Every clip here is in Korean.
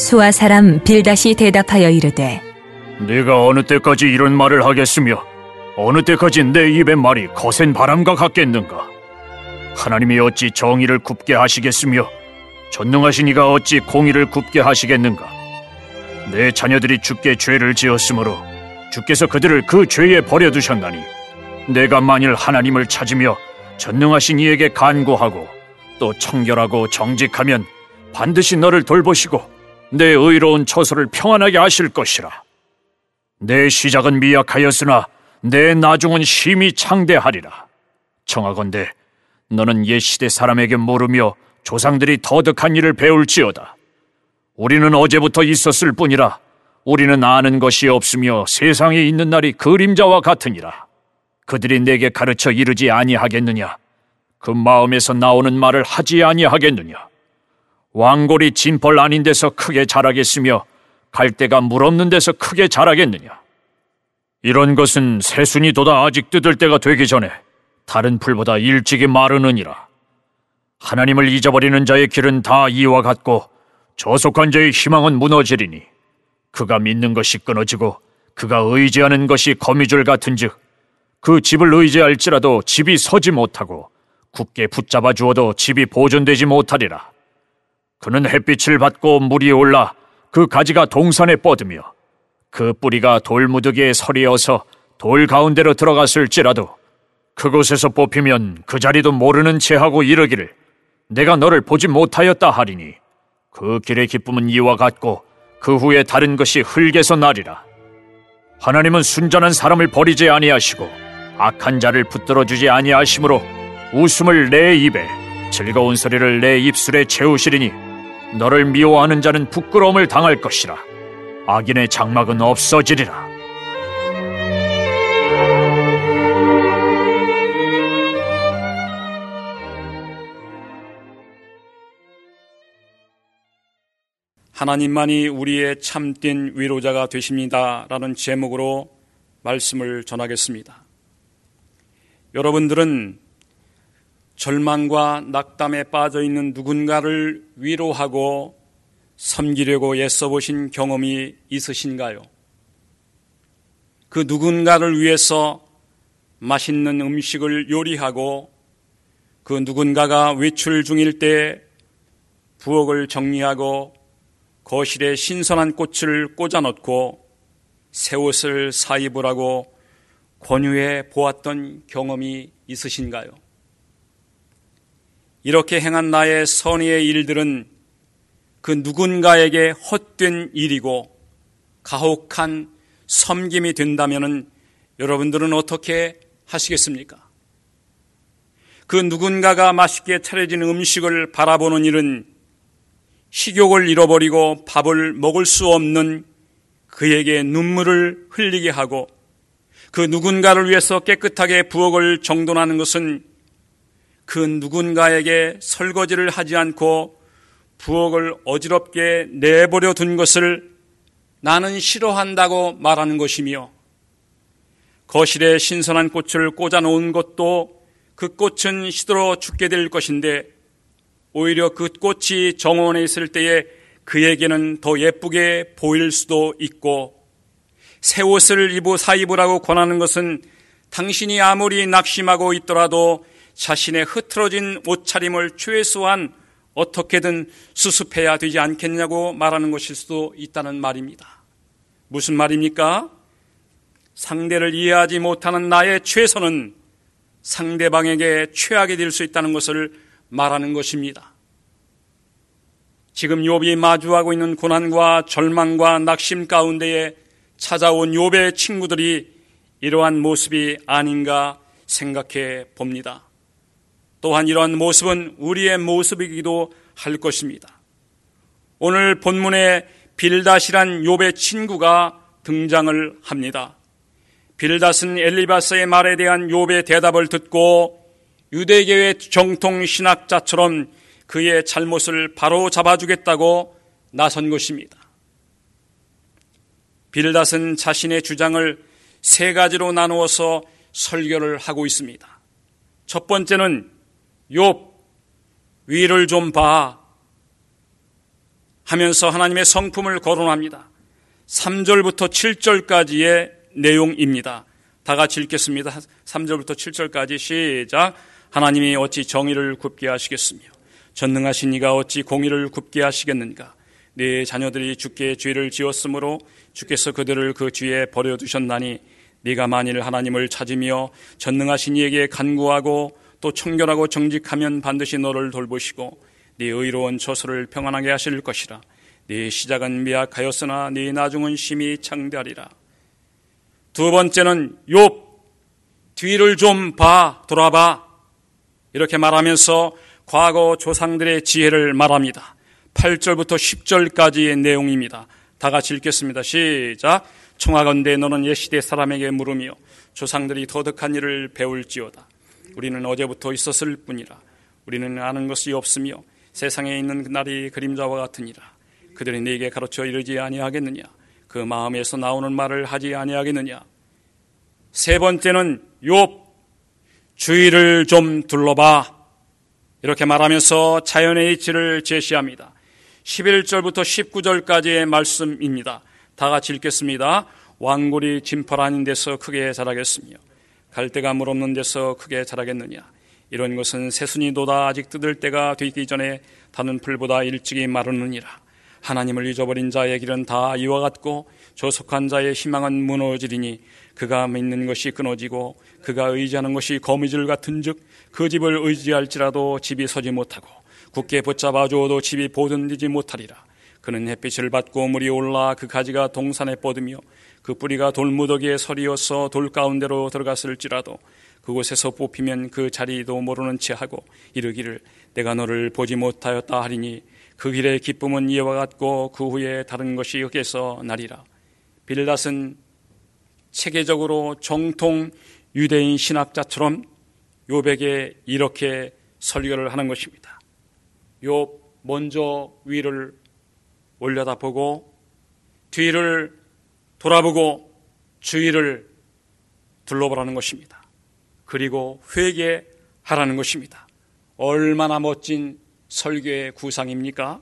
수아 사람 빌닷이 대답하여 이르되 네가 어느 때까지 이런 말을 하겠으며 어느 때까지 내 입의 말이 거센 바람과 같겠는가? 하나님이 어찌 정의를 굽게 하시겠으며 전능하신 이가 어찌 공의를 굽게 하시겠는가? 내 자녀들이 주께 죄를 지었으므로 주께서 그들을 그 죄에 버려두셨나니 내가 만일 하나님을 찾으며 전능하신 이에게 간구하고 또 청결하고 정직하면 반드시 너를 돌보시고 내 의로운 처소를 평안하게 하실 것이라. 내 시작은 미약하였으나 내 나중은 심히 창대하리라. 청하건대 너는 옛 시대 사람에게 물으며 조상들이 터득한 일을 배울지어다. 우리는 어제부터 있었을 뿐이라 우리는 아는 것이 없으며 세상에 있는 날이 그림자와 같으니라. 그들이 내게 가르쳐 이르지 아니하겠느냐? 그 마음에서 나오는 말을 하지 아니하겠느냐? 왕골이 진펄 아닌 데서 크게 자라겠으며 갈대가 물 없는 데서 크게 자라겠느냐? 이런 것은 새순이 돋아 아직 뜯을 때가 되기 전에 다른 풀보다 일찍이 마르느니라. 하나님을 잊어버리는 자의 길은 다 이와 같고 저속한 자의 희망은 무너지리니 그가 믿는 것이 끊어지고 그가 의지하는 것이 거미줄 같은즉 그 집을 의지할지라도 집이 서지 못하고 굳게 붙잡아 주어도 집이 보존되지 못하리라. 그는 햇빛을 받고 물이 올라 그 가지가 동산에 뻗으며 그 뿌리가 돌무더기에 서리어서 돌 가운데로 들어갔을지라도 그곳에서 뽑히면 그 자리도 모르는 채 하고 이르기를 내가 너를 보지 못하였다 하리니 그 길의 기쁨은 이와 같고 그 후에 다른 것이 흙에서 나리라. 하나님은 순전한 사람을 버리지 아니하시고 악한 자를 붙들어 주지 아니하시므로 웃음을 내 입에 즐거운 소리를 내 입술에 채우시리니 너를 미워하는 자는 부끄러움을 당할 것이라. 악인의 장막은 없어지리라. 하나님만이 우리의 참된 위로자가 되십니다 라는 제목으로 말씀을 전하겠습니다. 여러분들은 절망과 낙담에 빠져있는 누군가를 위로하고 섬기려고 애써보신 경험이 있으신가요? 그 누군가를 위해서 맛있는 음식을 요리하고 그 누군가가 외출 중일 때 부엌을 정리하고 거실에 신선한 꽃을 꽂아놓고 새 옷을 사입으라고 권유해 보았던 경험이 있으신가요? 이렇게 행한 나의 선의의 일들은 그 누군가에게 헛된 일이고 가혹한 섬김이 된다면 여러분들은 어떻게 하시겠습니까? 그 누군가가 맛있게 차려진 음식을 바라보는 일은 식욕을 잃어버리고 밥을 먹을 수 없는 그에게 눈물을 흘리게 하고 그 누군가를 위해서 깨끗하게 부엌을 정돈하는 것은 그 누군가에게 설거지를 하지 않고 부엌을 어지럽게 내버려 둔 것을 나는 싫어한다고 말하는 것이며 거실에 신선한 꽃을 꽂아 놓은 것도 그 꽃은 시들어 죽게 될 것인데 오히려 그 꽃이 정원에 있을 때에 그에게는 더 예쁘게 보일 수도 있고 새 옷을 사입으라고 권하는 것은 당신이 아무리 낙심하고 있더라도 자신의 흐트러진 옷차림을 최소한 어떻게든 수습해야 되지 않겠냐고 말하는 것일 수도 있다는 말입니다. 무슨 말입니까? 상대를 이해하지 못하는 나의 최선은 상대방에게 최악이 될 수 있다는 것을 말하는 것입니다. 지금 욥이 마주하고 있는 고난과 절망과 낙심 가운데에 찾아온 욥의 친구들이 이러한 모습이 아닌가 생각해 봅니다. 또한 이러한 모습은 우리의 모습이기도 할 것입니다. 오늘 본문에 빌닷이란 욥의 친구가 등장을 합니다. 빌닷은 엘리바스의 말에 대한 욥의 대답을 듣고 유대교의 정통 신학자처럼 그의 잘못을 바로 잡아주겠다고 나선 것입니다. 빌닷은 자신의 주장을 세 가지로 나누어서 설교를 하고 있습니다. 첫 번째는 욥, 위를 좀 봐. 하면서 하나님의 성품을 거론합니다. 3절부터 7절까지의 내용입니다. 다 같이 읽겠습니다. 3절부터 7절까지 시작. 하나님이 어찌 정의를 굽게 하시겠으며 전능하신 이가 어찌 공의를 굽게 하시겠는가. 네 자녀들이 주께 죄를 지었으므로 주께서 그들을 그 죄에 버려두셨나니 네가 만일 하나님을 찾으며 전능하신 이에게 간구하고 또 청결하고 정직하면 반드시 너를 돌보시고 네 의로운 처소를 평안하게 하실 것이라. 네 시작은 미약하였으나 네 나중은 심히 창대하리라. 두 번째는 욥 뒤를 좀 돌아봐 이렇게 말하면서 과거 조상들의 지혜를 말합니다. 8절부터 10절까지의 내용입니다. 다 같이 읽겠습니다. 시작. 청하건대 너는 옛시대 사람에게 물으며 조상들이 도덕한 일을 배울지어다. 우리는 어제부터 있었을 뿐이라. 우리는 아는 것이 없으며 세상에 있는 날이 그림자와 같으니라. 그들이 네게 가르쳐 이르지 아니하겠느냐. 그 마음에서 나오는 말을 하지 아니하겠느냐. 세 번째는 욥 주위를 좀 둘러봐 이렇게 말하면서 자연의 이치를 제시합니다. 11절부터 19절까지의 말씀입니다. 다 같이 읽겠습니다. 왕골이 진펄 아닌 데서 크게 자라겠으며 갈대가 물 없는 데서 크게 자라겠느냐. 이런 것은 새순이 돋아 아직 뜯을 때가 되기 전에 타는 풀보다 일찍이 마르느니라. 하나님을 잊어버린 자의 길은 다 이와 같고 조속한 자의 희망은 무너지리니 그가 믿는 것이 끊어지고 그가 의지하는 것이 거미줄 같은즉 그 집을 의지할지라도 집이 서지 못하고 굳게 붙잡아 주어도 집이 보든지지 못하리라. 그는 햇빛을 받고 물이 올라 그 가지가 동산에 뻗으며 그 뿌리가 돌무더기에 서리어서 돌 가운데로 들어갔을지라도 그곳에서 뽑히면 그 자리도 모르는 채 하고 이르기를 내가 너를 보지 못하였다 하리니 그 길의 기쁨은 이와 같고 그 후에 다른 것이 흑에서 나리라. 빌닷은 체계적으로 정통 유대인 신학자처럼 욥에게 이렇게 설교를 하는 것입니다. 욥 먼저 위를 올려다보고 뒤를 돌아보고 주위를 둘러보라는 것입니다. 그리고 회개하라는 것입니다. 얼마나 멋진 설교의 구상입니까?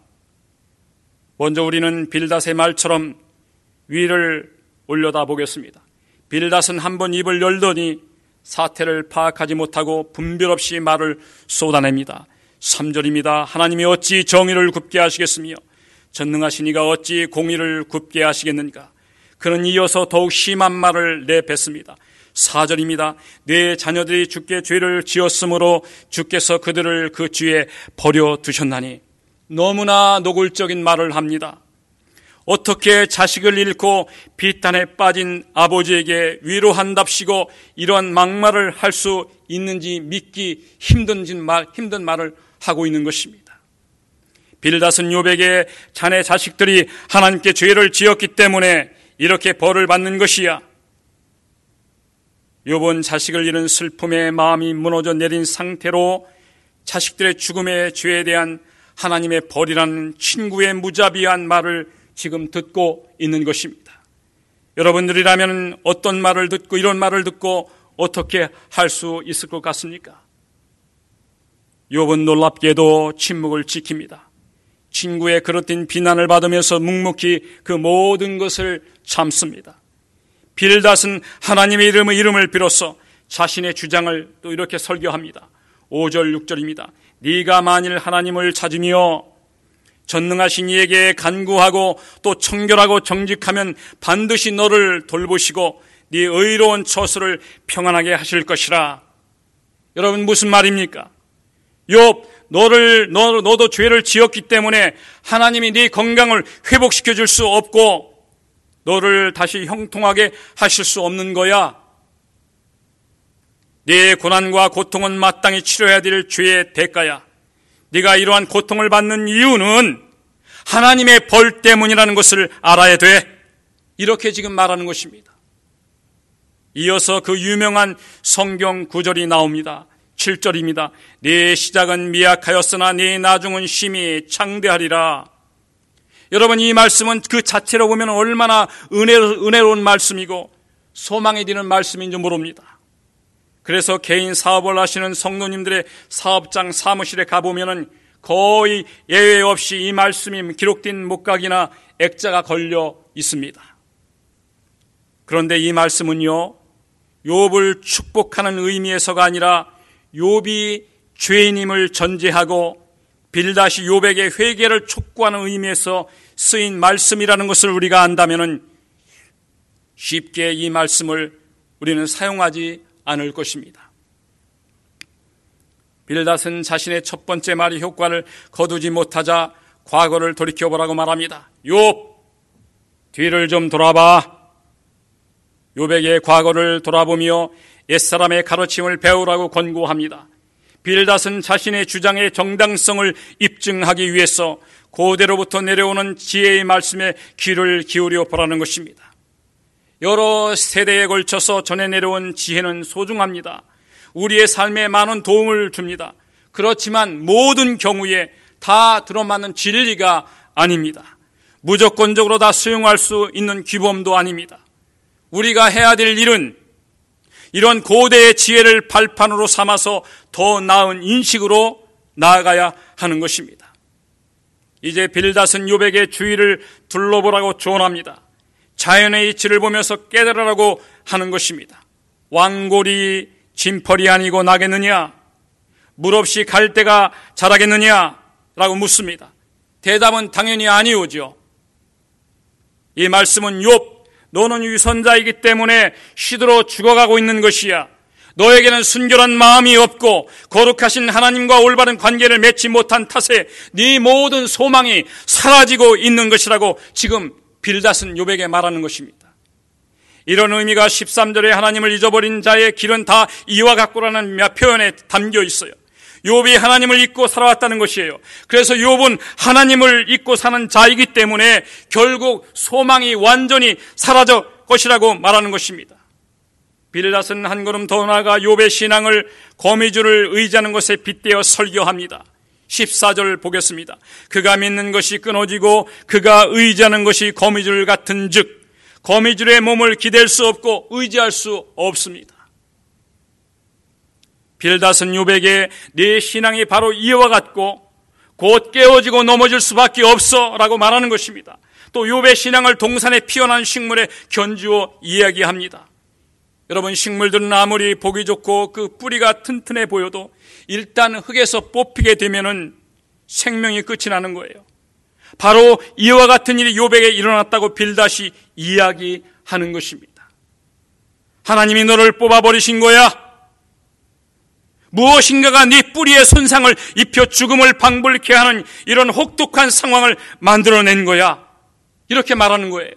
먼저 우리는 빌닷의 말처럼 위를 올려다보겠습니다. 빌닷은 한번 입을 열더니 사태를 파악하지 못하고 분별 없이 말을 쏟아냅니다. 3절입니다. 하나님이 어찌 정의를 굽게 하시겠으며 전능하신 이가 어찌 공의를 굽게 하시겠는가. 그는 이어서 더욱 심한 말을 내뱉습니다. 4절입니다. 내 자녀들이 주께 죄를 지었으므로 주께서 그들을 그 죄에 버려두셨나니. 너무나 노골적인 말을 합니다. 어떻게 자식을 잃고 비탄에 빠진 아버지에게 위로한답시고 이러한 막말을 할 수 있는지 믿기 힘든 말을 하고 있는 것입니다. 빌닷은 욥에게 자네 자식들이 하나님께 죄를 지었기 때문에 이렇게 벌을 받는 것이야. 욥은 자식을 잃은 슬픔에 마음이 무너져 내린 상태로 자식들의 죽음의 죄에 대한 하나님의 벌이라는 친구의 무자비한 말을 지금 듣고 있는 것입니다. 여러분들이라면 어떤 말을 듣고 이런 말을 듣고 어떻게 할 수 있을 것 같습니까? 욥은 놀랍게도 침묵을 지킵니다. 친구의 그릇된 비난을 받으면서 묵묵히 그 모든 것을 참습니다. 빌닷은 하나님의 이름을 빌어서 자신의 주장을 또 이렇게 설교합니다. 5절 6절입니다. 네가 만일 하나님을 찾으며 전능하신 이에게 간구하고 또 청결하고 정직하면 반드시 너를 돌보시고 네 의로운 처소를 평안하게 하실 것이라. 여러분 무슨 말입니까? 욥 너도 죄를 지었기 때문에 하나님이 네 건강을 회복시켜 줄 수 없고 너를 다시 형통하게 하실 수 없는 거야. 네 고난과 고통은 마땅히 치러야 될 죄의 대가야. 네가 이러한 고통을 받는 이유는 하나님의 벌 때문이라는 것을 알아야 돼. 이렇게 지금 말하는 것입니다. 이어서 그 유명한 성경 구절이 나옵니다. 7절입니다. 네 시작은 미약하였으나 네 나중은 심히 창대하리라. 여러분 이 말씀은 그 자체로 보면 얼마나 은혜로운 말씀이고 소망이 되는 말씀인지 모릅니다. 그래서 개인 사업을 하시는 성도님들의 사업장 사무실에 가보면 거의 예외 없이 이 말씀이 기록된 목각이나 액자가 걸려 있습니다. 그런데 이 말씀은요, 욥을 축복하는 의미에서가 아니라 욥이 죄인임을 전제하고 빌닷이 욥에게 회개를 촉구하는 의미에서 쓰인 말씀이라는 것을 우리가 안다면 쉽게 이 말씀을 우리는 사용하지 않을 것입니다. 빌닷은 자신의 첫 번째 말의 효과를 거두지 못하자 과거를 돌이켜보라고 말합니다. 욥, 뒤를 좀 돌아봐. 욥에게 과거를 돌아보며 옛사람의 가르침을 배우라고 권고합니다. 빌닷은 자신의 주장의 정당성을 입증하기 위해서 고대로부터 내려오는 지혜의 말씀에 귀를 기울여 보라는 것입니다. 여러 세대에 걸쳐서 전해 내려온 지혜는 소중합니다. 우리의 삶에 많은 도움을 줍니다. 그렇지만 모든 경우에 다 들어맞는 진리가 아닙니다. 무조건적으로 다 수용할 수 있는 규범도 아닙니다. 우리가 해야 될 일은 이런 고대의 지혜를 발판으로 삼아서 더 나은 인식으로 나아가야 하는 것입니다. 이제 빌닷은 욥에게 주위를 둘러보라고 조언합니다. 자연의 이치를 보면서 깨달으라고 하는 것입니다. 왕골이 진펄이 아니고 나겠느냐? 물 없이 갈대가 자라겠느냐? 라고 묻습니다. 대답은 당연히 아니오죠. 이 말씀은 욥, 너는 위선자이기 때문에 시들어 죽어가고 있는 것이야. 너에게는 순결한 마음이 없고 거룩하신 하나님과 올바른 관계를 맺지 못한 탓에 네 모든 소망이 사라지고 있는 것이라고 지금 빌닷은 욥에게 말하는 것입니다. 이런 의미가 13절에 하나님을 잊어버린 자의 길은 다 이와 같고라는 표현에 담겨 있어요. 욥이 하나님을 잊고 살아왔다는 것이에요. 그래서 욥은 하나님을 잊고 사는 자이기 때문에 결국 소망이 완전히 사라질 것이라고 말하는 것입니다. 빌닷은 한 걸음 더 나아가 욥의 신앙을 거미줄을 의지하는 것에 빗대어 설교합니다. 14절 보겠습니다. 그가 믿는 것이 끊어지고 그가 의지하는 것이 거미줄 같은 즉 거미줄에 몸을 기댈 수 없고 의지할 수 없습니다. 빌닷은 욥에게 네 신앙이 바로 이와 같고 곧 깨어지고 넘어질 수밖에 없어 라고 말하는 것입니다. 또 욥의 신앙을 동산에 피어난 식물에 견주어 이야기합니다. 여러분, 식물들은 아무리 보기 좋고 그 뿌리가 튼튼해 보여도 일단 흙에서 뽑히게 되면은 생명이 끝이 나는 거예요. 바로 이와 같은 일이 욥에게 일어났다고 빌닷이 이야기하는 것입니다. 하나님이 너를 뽑아버리신 거야. 무엇인가가 네 뿌리에 손상을 입혀 죽음을 방불케 하는 이런 혹독한 상황을 만들어낸 거야. 이렇게 말하는 거예요.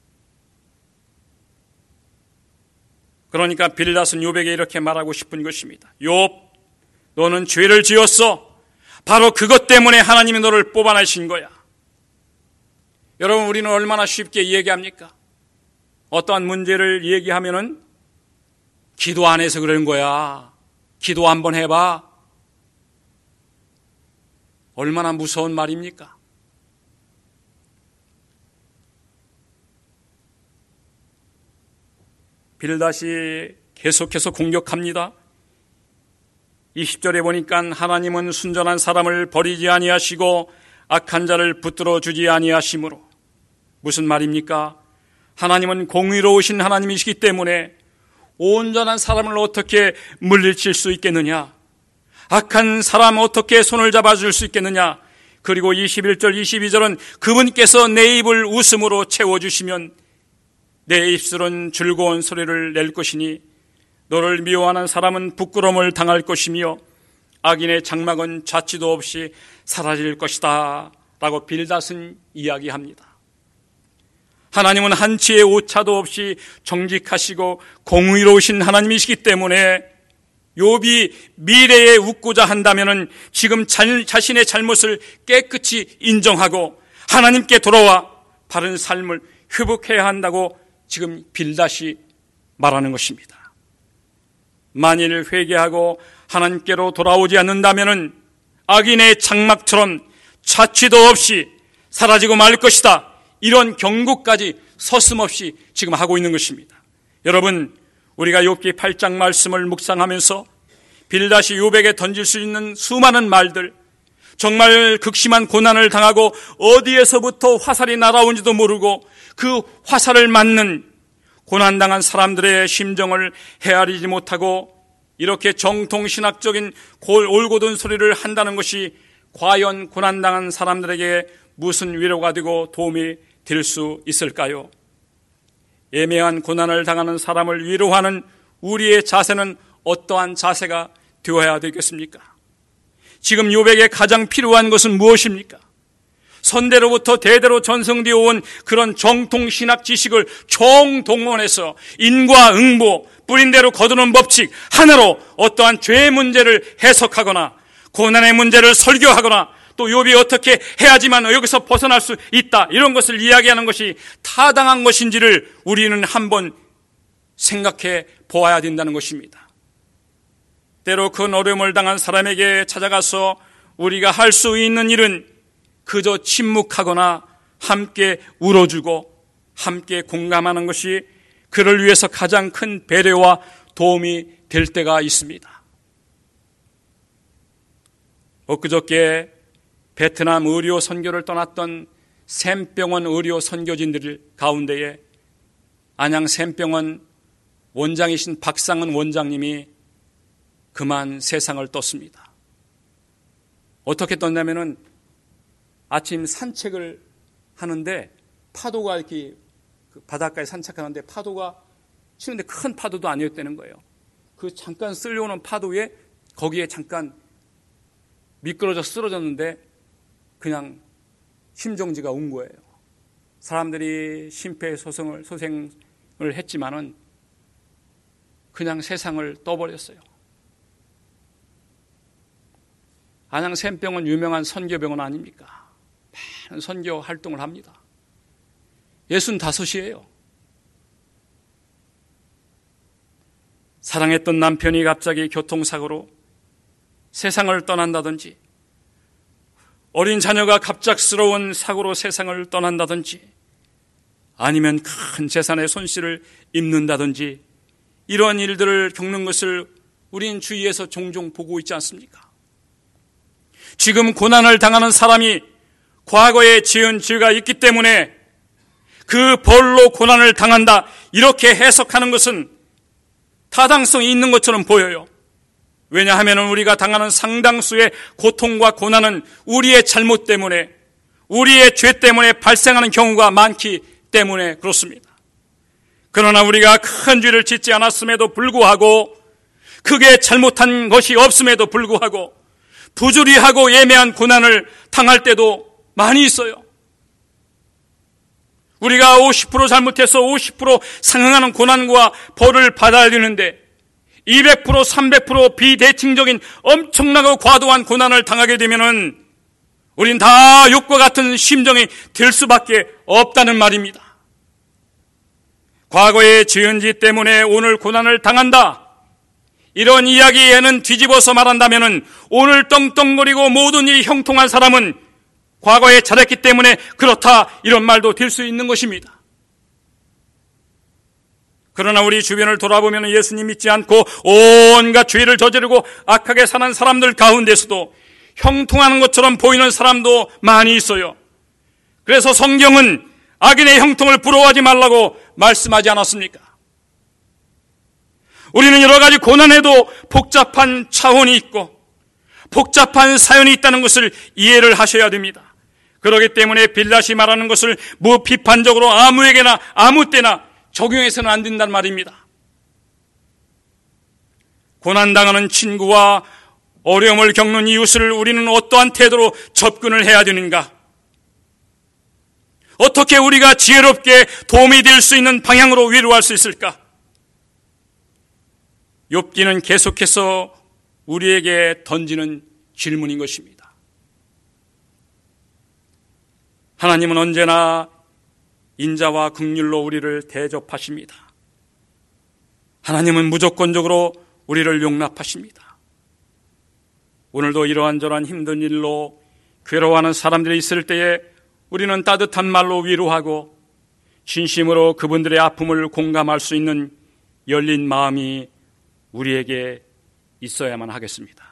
그러니까 빌닷은 욥에게 이렇게 말하고 싶은 것입니다. 욥, 너는 죄를 지었어. 바로 그것 때문에 하나님이 너를 뽑아내신 거야. 여러분, 우리는 얼마나 쉽게 얘기합니까? 어떠한 문제를 얘기하면은 기도 안 해서 그런 거야. 기도 한번 해봐. 얼마나 무서운 말입니까? 빌닷이 계속해서 공격합니다. 20절에 보니까 하나님은 순전한 사람을 버리지 아니하시고 악한 자를 붙들어 주지 아니하심으로. 무슨 말입니까? 하나님은 공의로우신 하나님이시기 때문에 온전한 사람을 어떻게 물리칠 수 있겠느냐? 악한 사람 어떻게 손을 잡아줄 수 있겠느냐? 그리고 21절 22절은 그분께서 내 입을 웃음으로 채워주시면 내 입술은 즐거운 소리를 낼 것이니 너를 미워하는 사람은 부끄러움을 당할 것이며 악인의 장막은 자취도 없이 사라질 것이다 라고 빌닷은 이야기합니다. 하나님은 한치의 오차도 없이 정직하시고 공의로우신 하나님이시기 때문에 욥이 미래에 웃고자 한다면 지금 자신의 잘못을 깨끗이 인정하고 하나님께 돌아와 바른 삶을 회복해야 한다고 지금 빌닷이 말하는 것입니다. 만일 회개하고 하나님께로 돌아오지 않는다면 악인의 장막처럼 자취도 없이 사라지고 말 것이다. 이런 경고까지 서슴없이 지금 하고 있는 것입니다. 여러분, 우리가 욥기 8장 말씀을 묵상하면서 빌닷이 욥에게 던질 수 있는 수많은 말들, 정말 극심한 고난을 당하고 어디에서부터 화살이 날아온지도 모르고 그 화살을 맞는 고난당한 사람들의 심정을 헤아리지 못하고 이렇게 정통신학적인 올곧은 소리를 한다는 것이 과연 고난당한 사람들에게 무슨 위로가 되고 도움이 될 수 있을까요? 애매한 고난을 당하는 사람을 위로하는 우리의 자세는 어떠한 자세가 되어야 되겠습니까? 지금 욥에게 가장 필요한 것은 무엇입니까? 선대로부터 대대로 전승되어 온 그런 정통신학 지식을 총동원해서 인과응보, 뿌린 대로 거두는 법칙 하나로 어떠한 죄의 문제를 해석하거나 고난의 문제를 설교하거나 또 욥이 어떻게 해야지만 여기서 벗어날 수 있다, 이런 것을 이야기하는 것이 타당한 것인지를 우리는 한번 생각해 보아야 된다는 것입니다. 때로 큰 어려움을 당한 사람에게 찾아가서 우리가 할 수 있는 일은 그저 침묵하거나 함께 울어주고 함께 공감하는 것이 그를 위해서 가장 큰 배려와 도움이 될 때가 있습니다. 엊그저께 베트남 의료 선교를 떠났던 샘병원 의료 선교진들 가운데에 안양 샘병원 원장이신 박상은 원장님이 그만 세상을 떴습니다. 어떻게 떴냐면은 아침 산책을 하는데 파도가 이렇게 바닷가에 산책하는데 파도가 치는데 큰 파도도 아니었다는 거예요. 그 잠깐 쓸려오는 파도에 거기에 잠깐 미끄러져 쓰러졌는데 그냥 심정지가 온 거예요. 사람들이 심폐소생을 했지만은 그냥 세상을 떠버렸어요. 안양 샘병원 유명한 선교병원 아닙니까? 많은 선교 활동을 합니다. 65이에요. 사랑했던 남편이 갑자기 교통사고로 세상을 떠난다든지, 어린 자녀가 갑작스러운 사고로 세상을 떠난다든지, 아니면 큰 재산의 손실을 입는다든지, 이러한 일들을 겪는 것을 우린 주위에서 종종 보고 있지 않습니까? 지금 고난을 당하는 사람이 과거에 지은 죄가 있기 때문에 그 벌로 고난을 당한다, 이렇게 해석하는 것은 타당성이 있는 것처럼 보여요. 왜냐하면 우리가 당하는 상당수의 고통과 고난은 우리의 잘못 때문에, 우리의 죄 때문에 발생하는 경우가 많기 때문에 그렇습니다. 그러나 우리가 큰 죄를 짓지 않았음에도 불구하고, 크게 잘못한 것이 없음에도 불구하고 부주의하고 예매한 고난을 당할 때도 많이 있어요. 우리가 50% 잘못해서 50% 상응하는 고난과 벌을 받아야 되는데 200%, 300% 비대칭적인 엄청나고 과도한 고난을 당하게 되면은 우린 다 욕과 같은 심정이 될 수밖에 없다는 말입니다. 과거의 지은 죄 때문에 오늘 고난을 당한다, 이런 이야기에는 뒤집어서 말한다면은 오늘 떵떵거리고 모든 일이 형통한 사람은 과거에 잘했기 때문에 그렇다, 이런 말도 될 수 있는 것입니다. 그러나 우리 주변을 돌아보면 예수님 믿지 않고 온갖 죄를 저지르고 악하게 사는 사람들 가운데서도 형통하는 것처럼 보이는 사람도 많이 있어요. 그래서 성경은 악인의 형통을 부러워하지 말라고 말씀하지 않았습니까? 우리는 여러 가지 고난에도 복잡한 차원이 있고 복잡한 사연이 있다는 것을 이해를 하셔야 됩니다. 그렇기 때문에 빌닷이 말하는 것을 무비판적으로 아무에게나 아무 때나 적용해서는 안 된단 말입니다. 고난당하는 친구와 어려움을 겪는 이웃을 우리는 어떠한 태도로 접근을 해야 되는가? 어떻게 우리가 지혜롭게 도움이 될 수 있는 방향으로 위로할 수 있을까? 욥기는 계속해서 우리에게 던지는 질문인 것입니다. 하나님은 언제나 인자와 긍휼로 우리를 대접하십니다. 하나님은 무조건적으로 우리를 용납하십니다. 오늘도 이러한저러한 힘든 일로 괴로워하는 사람들이 있을 때에 우리는 따뜻한 말로 위로하고 진심으로 그분들의 아픔을 공감할 수 있는 열린 마음이 우리에게 있어야만 하겠습니다.